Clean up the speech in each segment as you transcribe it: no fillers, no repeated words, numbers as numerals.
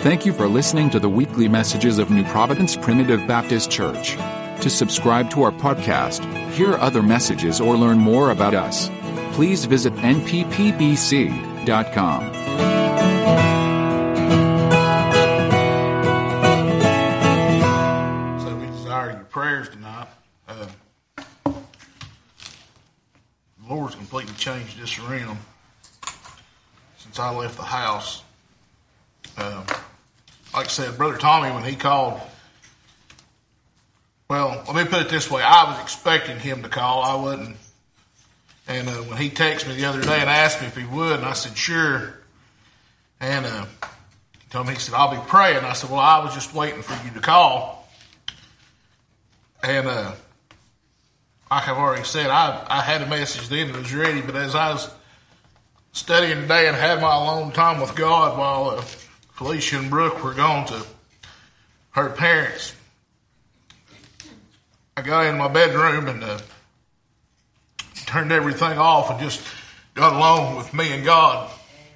Thank you for listening to the weekly messages of New Providence Primitive Baptist Church. To subscribe to our podcast, hear other messages, or learn more about us, please visit nppbc.com. So we desire your prayers tonight. The Lord's completely changed this room since I left the house. Like I said, Brother Tommy, when he called, well, let me put it this way. I was expecting him to call. I wasn't. And when he texted me the other day and asked me if he would, and I said, sure. And he told me, he said, I'll be praying. I said, well, I was just waiting for you to call. And like I've already said, I had a message then that was ready, but as I was studying today and had my alone time with God while Felicia and Brooke were gone to her parents, I got in my bedroom and turned everything off and just got alone with me and God.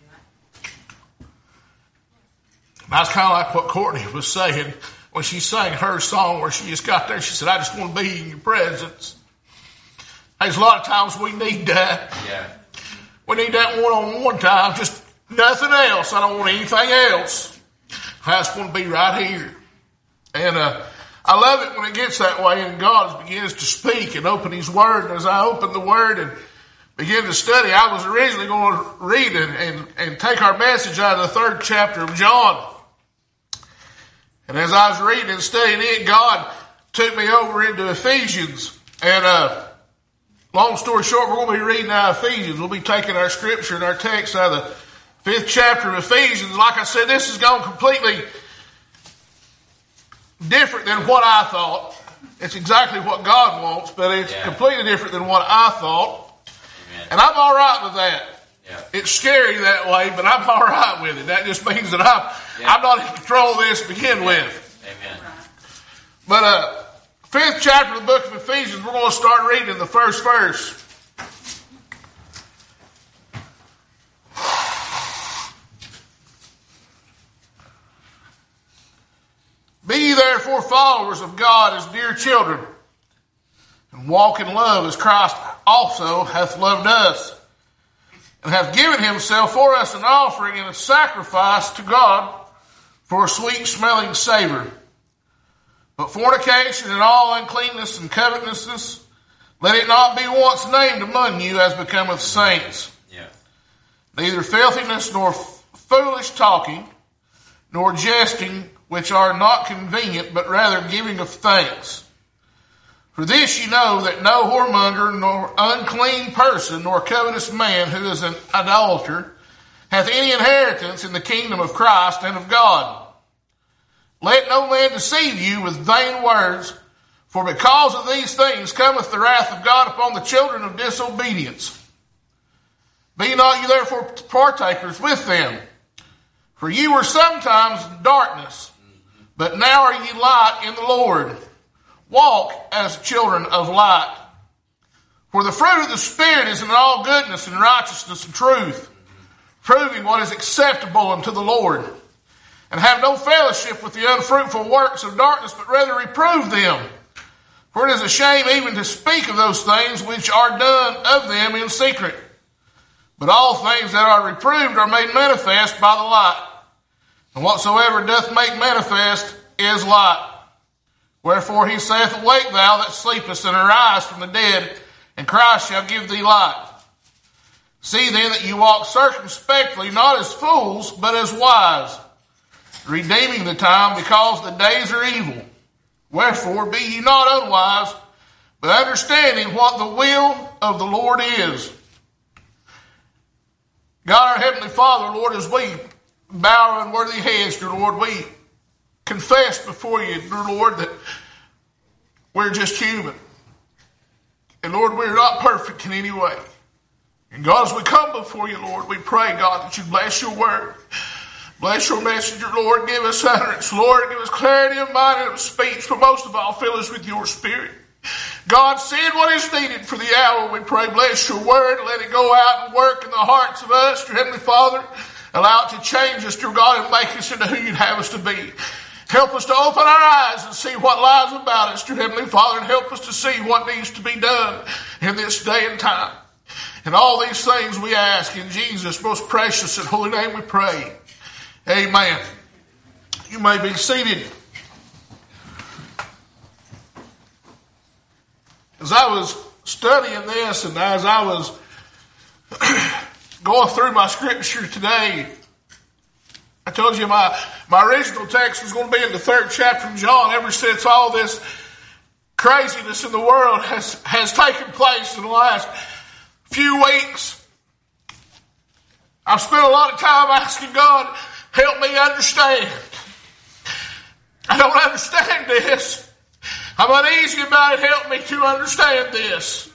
And that's kind of like what Courtney was saying when she sang her song where she just got there. She said, I just want to be in your presence. There's a lot of times we need that. Yeah. We need that one-on-one time, just nothing else. I don't want anything else. I just want to be right here. And I love it when it gets that way and God begins to speak and open His Word. And as I opened the Word and began to study, I was originally going to read and take our message out of the 3rd chapter of John. And as I was reading and studying it, God took me over into Ephesians. And long story short, we're going to be reading out of Ephesians. We'll be taking our scripture and our text out of the 5th chapter of Ephesians. Like I said, this is going completely different than what I thought. It's exactly what God wants, but it's completely different than what I thought. Amen. And I'm all right with that. Yeah. It's scary that way, but I'm all right with it. That just means that I'm not in control of this to begin with. Amen. But 5th chapter of the book of Ephesians, we're going to start reading the first verse. Be ye therefore followers of God as dear children, and walk in love as Christ also hath loved us, and hath given himself for us an offering and a sacrifice to God for a sweet smelling savor. But fornication and all uncleanness and covetousness, let it not be once named among you as becometh saints. Yeah. Neither filthiness nor foolish talking, nor jesting, which are not convenient, but rather giving of thanks. For this ye know that no whoremonger, nor unclean person, nor covetous man who is an idolater, hath any inheritance in the kingdom of Christ and of God. Let no man deceive you with vain words, for because of these things cometh the wrath of God upon the children of disobedience. Be not you therefore partakers with them, for ye were sometimes in darkness, but now are ye light in the Lord. Walk as children of light. For the fruit of the Spirit is in all goodness and righteousness and truth, proving what is acceptable unto the Lord. And have no fellowship with the unfruitful works of darkness, but rather reprove them. For it is a shame even to speak of those things which are done of them in secret. But all things that are reproved are made manifest by the light. And whatsoever doth make manifest is light. Wherefore he saith, Awake thou that sleepest, and arise from the dead, and Christ shall give thee light. See then that you walk circumspectly, not as fools, but as wise, redeeming the time, because the days are evil. Wherefore be ye not unwise, but understanding what the will of the Lord is. God our Heavenly Father, Lord, as we bow our unworthy heads, dear Lord, we confess before you, dear Lord, that we're just human. And Lord, we're not perfect in any way. And God, as we come before you, Lord, we pray, God, that you bless your word. Bless your messenger, Lord. Give us utterance, Lord. Give us clarity of mind and of speech. But most of all, fill us with your Spirit. God, send what is needed for the hour, we pray. Bless your word. Let it go out and work in the hearts of us, your Heavenly Father. Allow it to change us, dear God, and make us into who you'd have us to be. Help us to open our eyes and see what lies about us, dear Heavenly Father, and help us to see what needs to be done in this day and time. And all these things we ask in Jesus' most precious and holy name we pray. Amen. You may be seated. As I was studying this and as I was going through my scripture today, I told you my original text was going to be in the 3rd chapter of John. Ever since all this craziness in the world has taken place in the last few weeks, I've spent a lot of time asking God, help me understand. I don't understand this. I'm uneasy about it. Help me to understand this.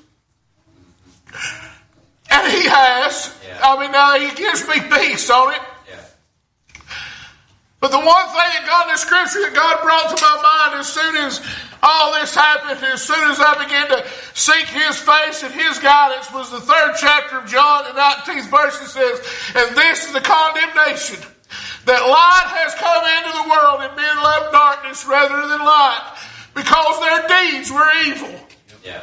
And He has. Yeah. He gives me peace on it. Yeah. But the one thing that God in the scripture that God brought to my mind as soon as all this happened, as soon as I began to seek His face and His guidance, was the 3rd chapter of John, the 19th verse. It says, and this is the condemnation, that light has come into the world and men love darkness rather than light, because their deeds were evil. Yeah.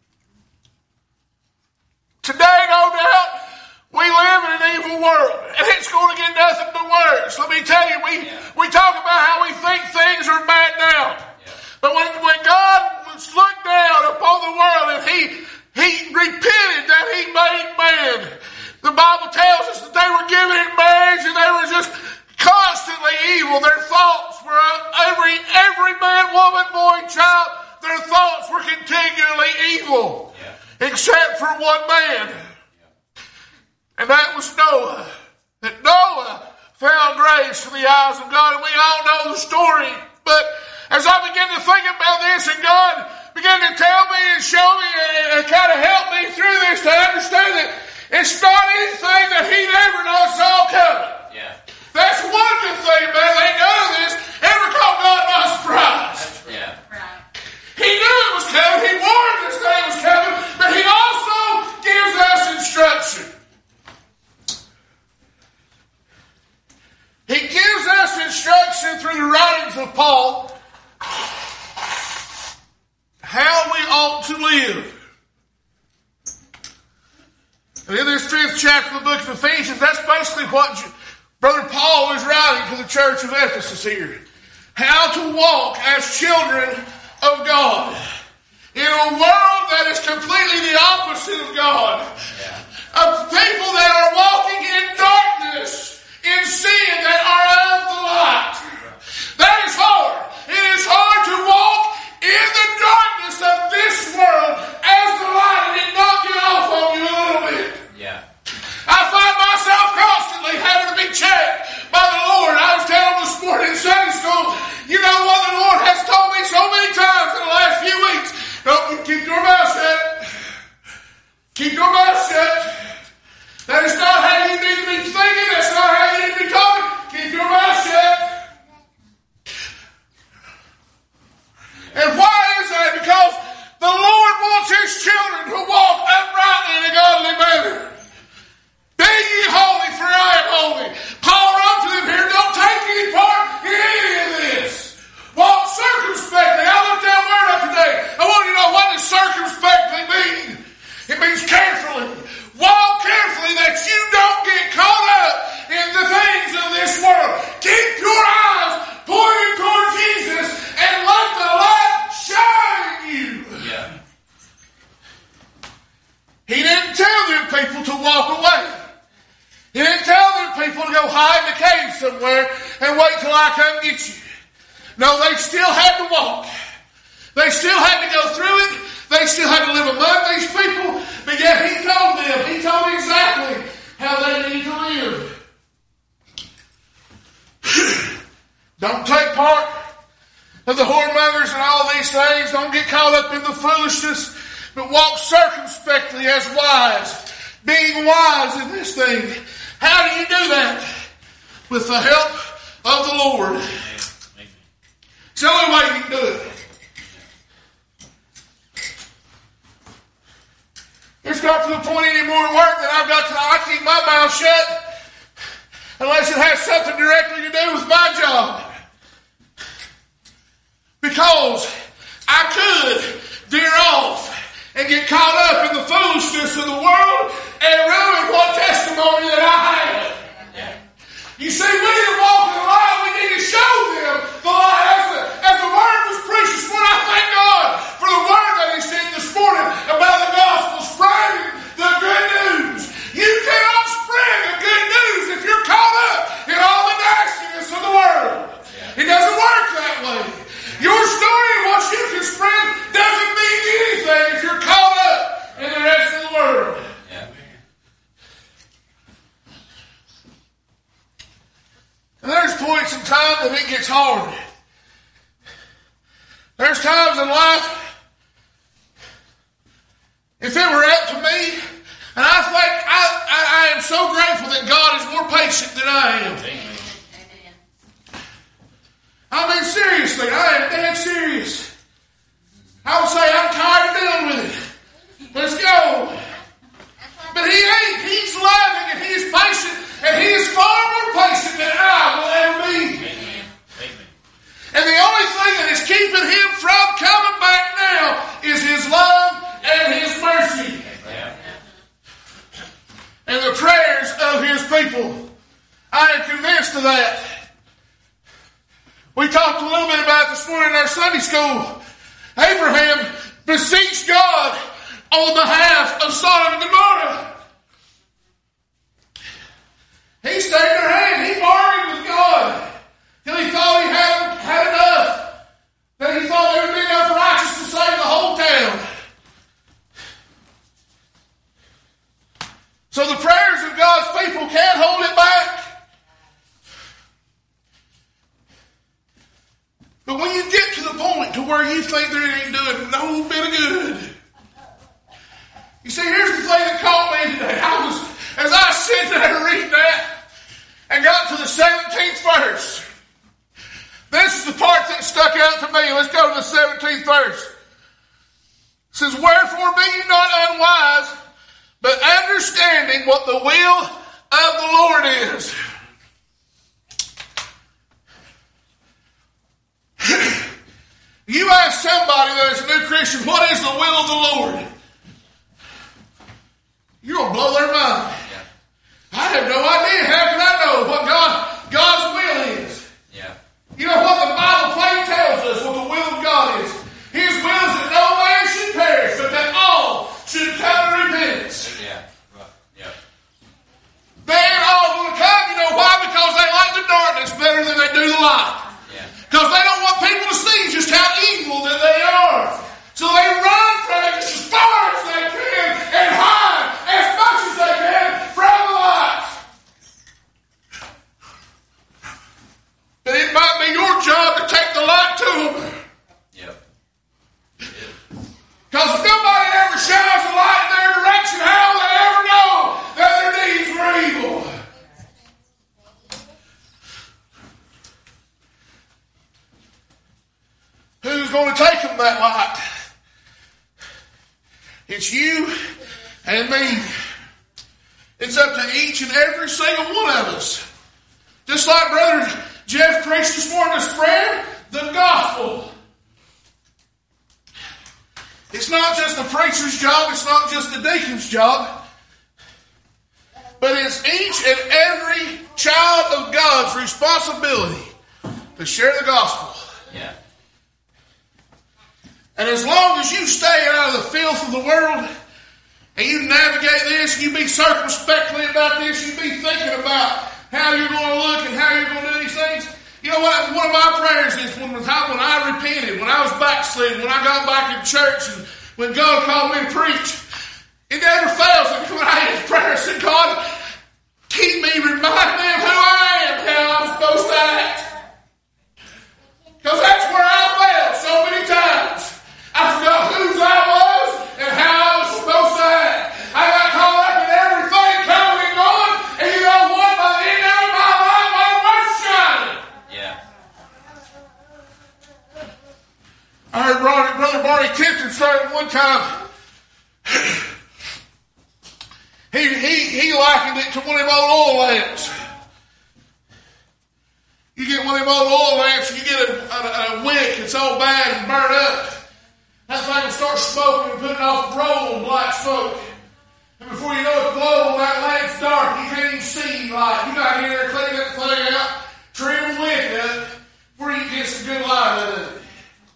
Today, no doubt, we live in an evil world, and it's going to get nothing but worse. Let me tell you, we talk about how we think things are bad now. Yeah. But when God looked down upon the world and He repented that He made man, the Bible tells us that they were given in marriage and they were just constantly evil. Their thoughts were every man, woman, boy, child, their thoughts were continually evil. Yeah. Except for one man. Yeah. And that was Noah. That Noah found grace in the eyes of God. And we all know the story. But as I began to think about this, and God began to tell me and show me and kind of help me through this to understand that it's not anything that He never saw coming. Yeah. That's one good thing, man. They none of this ever caught God by surprise. Yeah. Right. He knew it was coming. He warned us that it was coming. But He also gives us instruction. He gives us instruction through the writings of Paul how we ought to live. And in this 5th chapter of the book of Ephesians, that's basically what Brother Paul is writing to the church of Ephesus here. How to walk as children of God in a world that is completely the opposite of God. Yeah. Of people that are walking in darkness, in sin, that are of the light. That is hard. It is hard to walk in the darkness of this world as the light and it not get off on you a little bit. Yeah. I find myself constantly having to be checked by the Lord. I was telling this morning in Sunday school, you know what the Lord has told me so many times in the last few weeks? Don't keep your mouth shut. Keep your mouth shut. That is not how you need to be thinking. That's not how you need to be talking. Keep your mouth shut. And why is that? Because the Lord wants His children to walk uprightly in a godly manner. Be ye holy, for I am holy. Paul wrote to them here, don't take any part in any of this. Walk circumspectly. I looked that word up today. I want you to know, what does circumspectly mean? It means carefully. Walk carefully that you don't get caught up in the things of this world. Keep your eyes pointed toward Jesus and let the light shine in you. Yeah. He didn't tell them people to walk away. He didn't tell them people to go hide in a cave somewhere and wait till I come get you. No, they still had to walk. They still had to go through it. They still had to live among these people. But yet He told them, He told them exactly how they need to live. Don't take part of the whoremongers and all these things. Don't get caught up in the foolishness. But walk circumspectly as wise. Being wise in this thing. How do you do that? With the help of the Lord. It's the only way you can do it. It's got to the point anymore in work that I keep my mouth shut. unless it has something directly to do with my job. Because I could veer off and get caught up in the foolishness of the world and ruin what testimony that I have. You see, we that walk in the light, we need to show them the light. As the word was preached this morning, I thank God for the word that he sent this morning about the gospel, spreading the good news. You cannot spread the good news if you're caught up in all the nastiness of the world. It doesn't work that way. Your story and what you can spread doesn't mean anything if you're caught up in the rest of the world. And there's points in time that it gets hard. There's times in life, if it were up to me, and I think I am so grateful that God is more patient than I am. I mean, seriously, I am dead serious. I would say I'm tired of dealing with it. Let's go. But he ain't. He's loving and he is patient, and he is far more patient than I will ever be. And the only thing that is keeping him from coming back now is his love and his mercy. And the prayers of his people. I am convinced of that. We talked a little bit about this morning in our Sunday school. Abraham beseeched God on behalf of Sodom and Gomorrah. He stayed their hand. He bargained with God till he thought he had enough. That he thought there would be enough righteous to save the whole town. So the prayers of God's people can't hold it back. But when you get to the point to where you think that it ain't doing no bit of good. You see, here's the thing that caught me today. As I sat there reading that and got to the 17th verse. This is the part that stuck out to me. Let's go to the 17th verse. It says, wherefore be ye not unwise, but understanding what the will of the Lord is. You ask somebody that is a new Christian, what is the will of the Lord? You're going to blow their mind. I have no idea. How can I know what God's will is? Yeah. You know what the Bible plain tells us what the will of God is? His will is that no man should perish, but that all should come to repentance. Yeah. Right. Yeah. They ain't all going to come. You know why? Because they like the darkness better than they do the light. Because they don't want people to see just how evil that they are. So they run from it as far as they can and hide as much as they can from the light. But it might be your job to take the light to them. Yep. Because if nobody ever shines a light in their direction, how will they ever know that their deeds were evil? Who's going to take them that light? It's you and me. It's up to each and every single one of us. Just like Brother Jeff preached this morning, to spread the gospel. It's not just the preacher's job. It's not just the deacon's job. But it's each and every child of God's responsibility to share the gospel. Yeah. And as long as you stay out of the filth of the world and you navigate this, you be circumspectly about this, you be thinking about how you're going to look and how you're going to do these things. You know what? One of my prayers is when I repented, when I was backslidden, when I got back in church, and when God called me to preach, it never fails. And when I had prayer, I said, God, keep me, remind me of who I am, how I'm supposed to act. Because that's where I failed so many times. I forgot whose I was and how I was supposed to act. I got caught up in everything coming and going, and you know what? By the end of my life, I was shining. Yeah. I heard Brother Barney Tipton say one time, he likened it to one of them old oil lamps. You get one of them old oil lamps and you get a wick that's all bad and burnt up. That thing will start smoking and putting off a roll of black smoke. And before you know it, the glow on that lamp's dark. You can't even see light. You got to get in there, clean that thing out, trim the wick up before you get some good light out of it.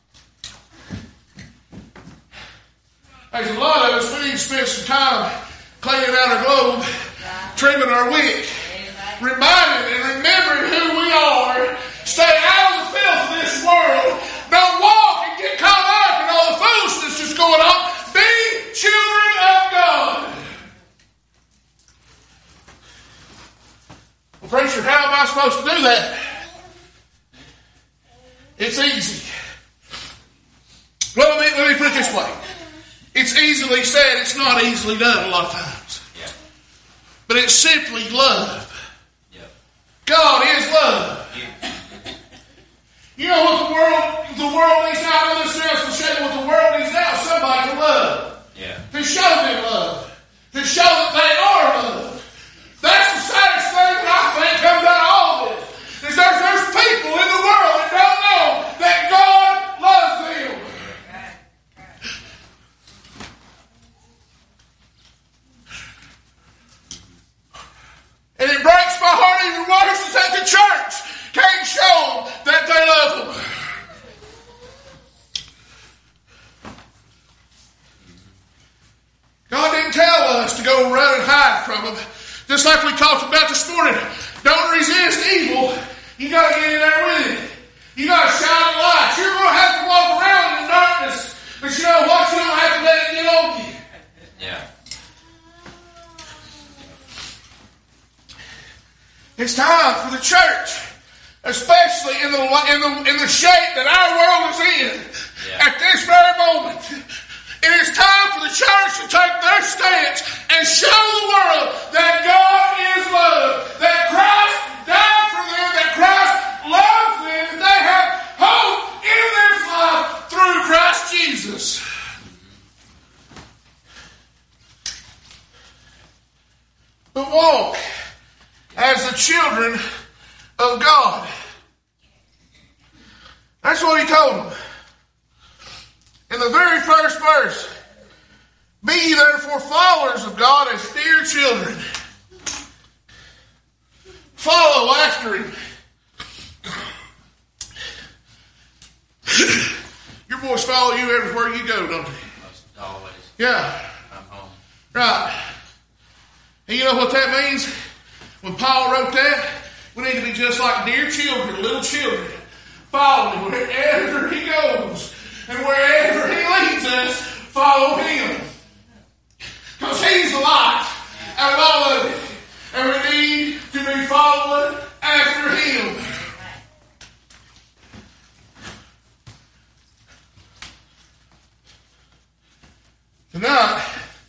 There's a lot of us, we need to spend some time cleaning out our globe, trimming our wick, reminding and remembering who we are. Stay out of the filth of this world. Don't walk and get caught up in all the foolishness that's going on. Be children of God. Well, preacher, how am I supposed to do that? It's easy. Well, let me put it this way. It's easily said, it's not easily done a lot of times. Yeah. But it's simply love. Yeah. God is love. Yeah. You know what the world needs now? I know this sounds cliche, what the world needs now is somebody to love. Yeah. To show them love. To show that they are loved. That's the saddest thing that I think comes out of all this. Is there's people in the world that don't know that God loves them. And it breaks my heart even worse is that the church can't show that they love them. God didn't tell us to go run and hide from them. Just like we talked about this morning. Don't resist evil. You got to get in there with it. You got to shine the light. You're going to have to walk around in the darkness. But you know what? You don't have to let it get on you. Yeah. It's time for the church, especially in the shape that our world is in at this very moment. It is time for the church to take their stance and show the world that God is love, that Christ died for them, that Christ loves them, that they have hope in this life through Christ Jesus. But walk as the children of God. That's what he told them. In the very first verse, be ye therefore followers of God as dear children. Follow after him. Your boys follow you everywhere you go, don't they? Always. Yeah. I'm home. Right. And you know what that means? When Paul wrote that, we need to be just like dear children, little children. Follow him wherever he goes. And wherever he leads us, follow him. Because he's the light out of all of it. And we need to be following after him. Tonight,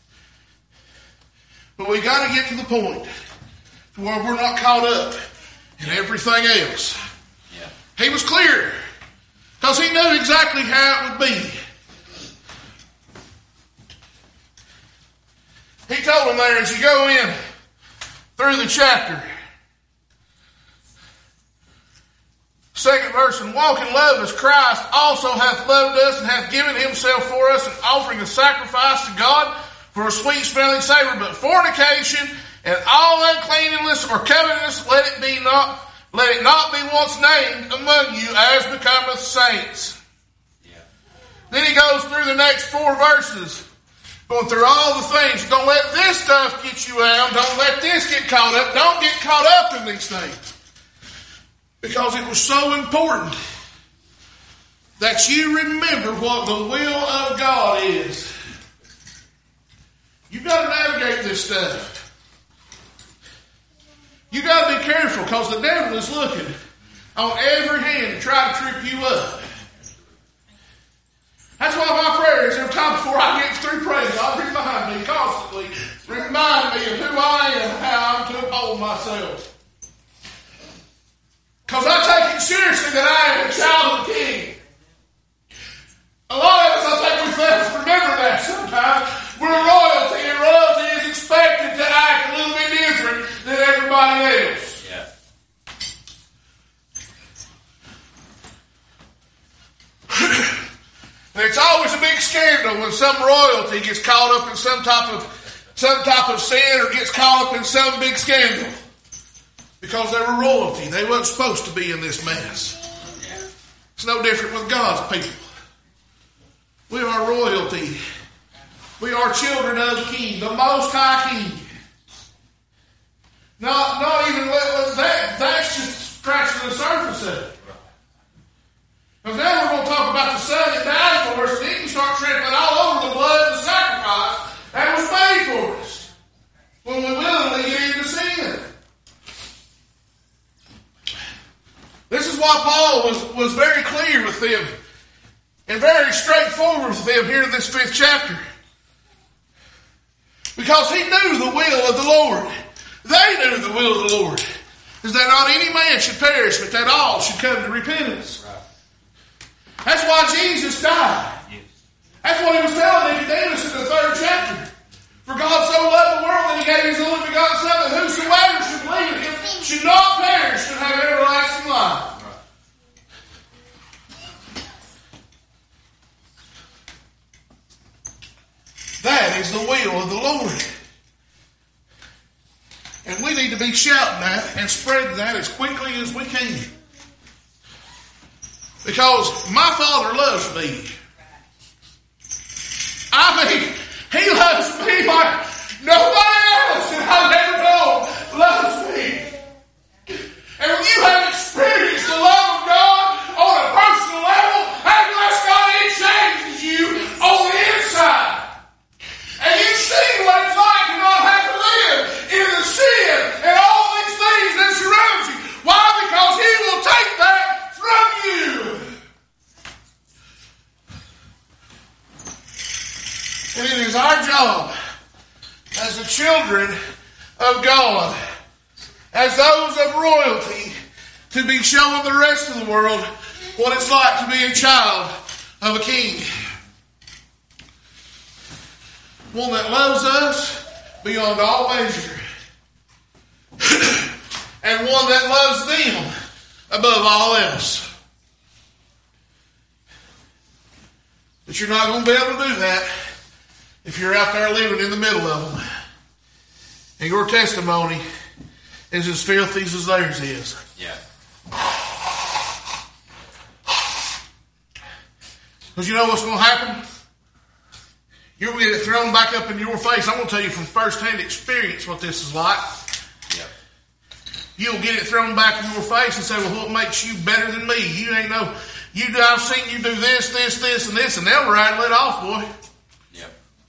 but we got to get to the point where we're not caught up in everything else. Yeah. He was clear because he knew exactly how it would be. He told them there as you go in through the chapter, 2nd verse, and walk in love as Christ also hath loved us and hath given himself for us, an offering of sacrifice to God for a sweet smelling savor. But fornication and all uncleanness or covetousness, let it not be once named among you as becometh saints. Yeah. Then he goes through the next 4 verses, going through all the things. Don't let this stuff get you out. Don't let this get caught up. Don't get caught up in these things. Because it was so important that you remember what the will of God is. You've got to navigate this stuff. You've got to be careful because the devil is looking on every hand to try to trip you up. That's why my prayer is every time before I get through praying, God be behind me constantly. Remind me of who I am and how I'm to uphold myself. Because I take it seriously that I am a child of the King. A lot of us, I think we fail to remember that sometimes. We're royalty, and royalty is expected to act a little bit different than everybody else. Yeah. And it's always a big scandal when some royalty gets caught up in some type of sin or gets caught up in some big scandal. Because they were royalty. They weren't supposed to be in this mess. It's no different with God's people. We are royalty. We are children of the King, the Most High King. Not even that. That's just scratching the surface of it. Because now we're going to talk about the Son that died for us, and he can start trampling all over the blood of the sacrifice that was made for us when we willingly get into sin. This is why Paul was very clear with them and very straightforward with them here in this 5th chapter. Because he knew the will of the Lord. They knew the will of the Lord. Is that not any man should perish, but that all should come to repentance. That's why Jesus died. That's what he was telling Nicodemus in the 3rd chapter. For God so loved the world that he gave his only begotten Son, that whosoever should believe in him should not perish but have everlasting life. That is the will of the Lord. And we need to be shouting that and spreading that as quickly as we can. Because my Father loves me. I mean, he loves me like nobody else that I've ever known loves me. And when you have experienced the love of God on a personal level, bless God, it changes you on the inside. And you see what it's like to not have to live in the sin and all these things that surround you. Why? Because he will take that from you. And it is our job as the children of God, as those of royalty, to be showing the rest of the world what it's like to be a child of a king. One that loves us beyond all measure. And one that loves them above all else. But you're not going to be able to do that if you're out there living in the middle of them. And your testimony is as filthy as theirs is. Yeah. Because you know what's going to happen? You're going to get it thrown back up in your face. I'm going to tell you from first-hand experience what this is like. Yep. You'll get it thrown back in your face and say, well, what makes you better than me? You ain't no... I've seen you do this, and this, and they'll rattle it off, boy. Yep.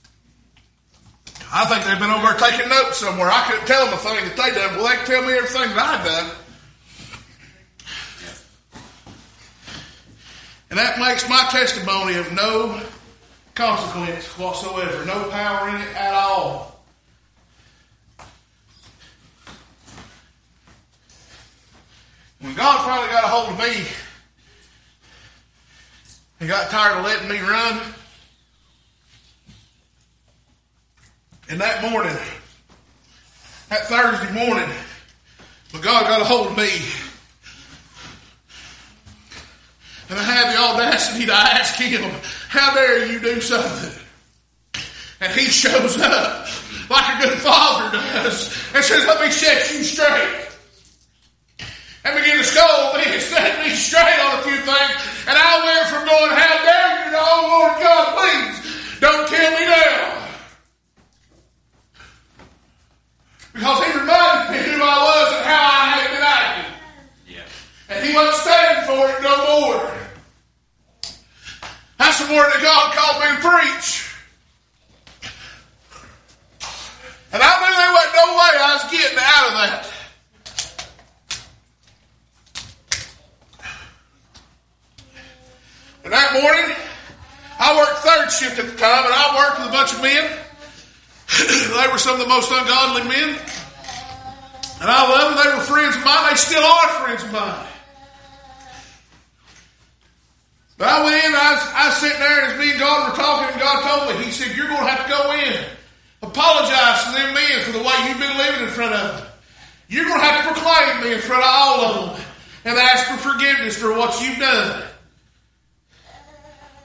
I think they've been over there taking notes somewhere. I couldn't tell them a thing that they done. Well, they can tell me everything that I've done. Yep. And that makes my testimony of no consequence whatsoever. No power in it at all. When God finally got a hold of me and got tired of letting me run, and that morning, that Thursday morning, when God got a hold of me, and I had the audacity to ask him, how dare you do something? And he shows up like a good father does and says, let me set you straight. And begin to scold me and set me straight on a few things. And I went from going, how dare you, to, oh Lord God, please, don't kill me now. Because he reminded me who I was and how I had been acting. Yeah. And he wasn't standing for it no more. That's the word that God called me to preach. And I knew there wasn't no way I was getting out of that. And that morning, I worked third shift at the time, and I worked with a bunch of men. They were some of the most ungodly men. And I love them. They were friends of mine. They still are friends of mine. But I went in, I was sitting there, and as me and God were talking, and God told me, he said, you're going to have to go in. Apologize to them men for the way you've been living in front of them. You're going to have to proclaim me in front of all of them and ask for forgiveness for what you've done.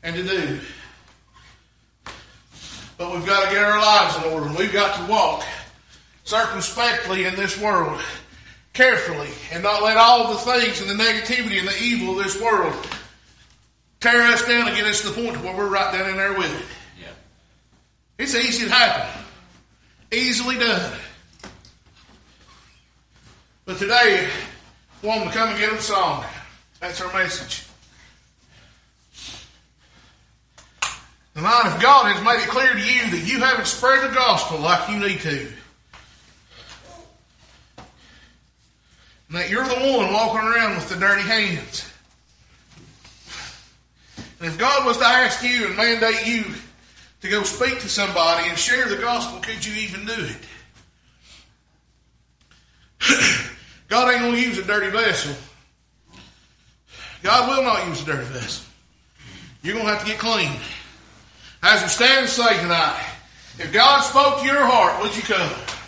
and to do. But we've got to get our lives in order. We've got to walk circumspectly in this world, carefully, and not let all the things and the negativity and the evil of this world tear us down and get us to the point where we're right down in there with it. Yeah. It's easy to happen. Easily done. But today, I want them to come and get a song. That's our message. Tonight, if God has made it clear to you that you haven't spread the gospel like you need to, and that you're the one walking around with the dirty hands, and if God was to ask you and mandate you to go speak to somebody and share the gospel, could you even do it? God ain't going to use a dirty vessel. God will not use a dirty vessel. You're going to have to get clean. As we stand and say tonight, if God spoke to your heart, would you come?